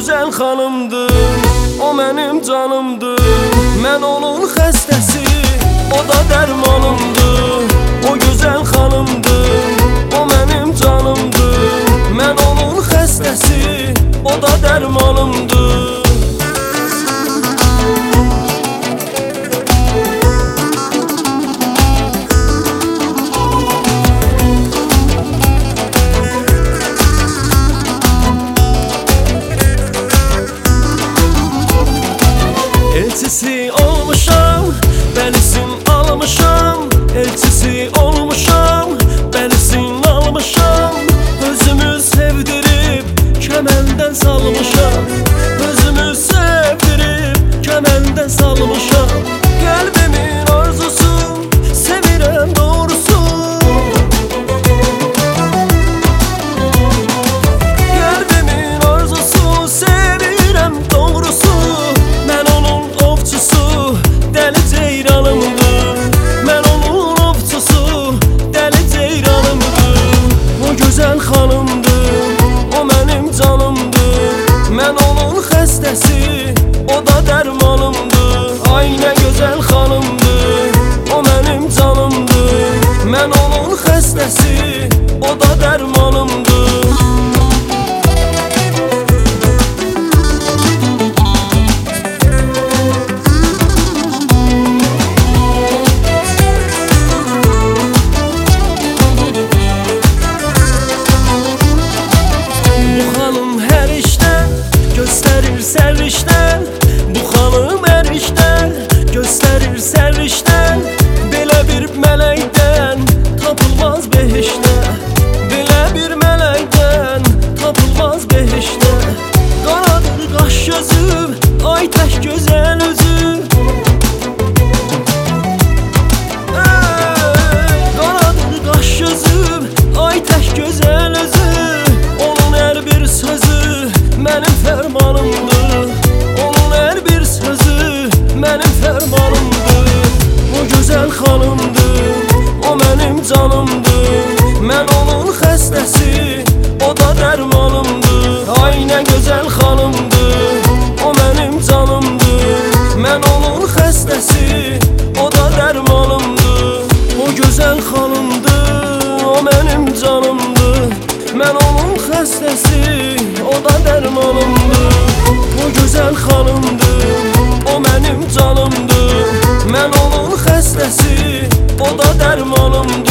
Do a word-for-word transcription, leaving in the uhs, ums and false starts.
gözəl xanımdır, o mənim canımdır. Mən onun xəstəsi, o da dərmanımdır. O gözəl xanımdır, o mənim canımdır. Mən onun xəstəsi, o da dərmanımdır. Elçisi olmuşam, bəlisin almışam. Elçisi olmuşam, bəlisin almışam. Özümü sevdirib, kəməndən salmışam. Özümü sevdirib, kəməndən salmışam. Qəlbimin arzusu, sevirəm doğrusu. Qəlbimin arzusu, sevirəm doğrusu. Mən onun ovçusu, dəli ceyranımdır. Mən onun ovçusu, dəli ceyranımdır. O gözəl xanımdır, o mənim canımdır. Mən onun xəstəsi, o da dərmanımdır. Ay nə gözəl xanımdır, o mənim canımdır. Mən onun xəstəsi, o da dərmanımdır. Göstərir sərrişdən, bu xanım hər işdən. Göstərir sərrişdən, belə bir mələkdən tapılmaz behişdə. Belə bir mələkdən tapılmaz behişdə. Qaradır qaş gözü, ay tək gözəl özü. Qaradır qaş gözü, ay tək gözəl özü. Onun hər bir sözü mənim fərmanımdır. Onun hər bir sözü mənim fərmanımdır. O gözəl xanımdır, o mənim canımdır. Mən onun xəstəsi, o da dərmanımdır. Ay nə gözəl xanımdır, o mənim canımdır. Mən onun xəstəsi, o da dərmanımdır. O gözəl xanımdır, o mənim canımdır. Mən onun xəstəsi, o da dərmanımdır. O gözəl xanımdır, o mənim canımdır. Mən onun xəstəsi, o da dərmanımdır.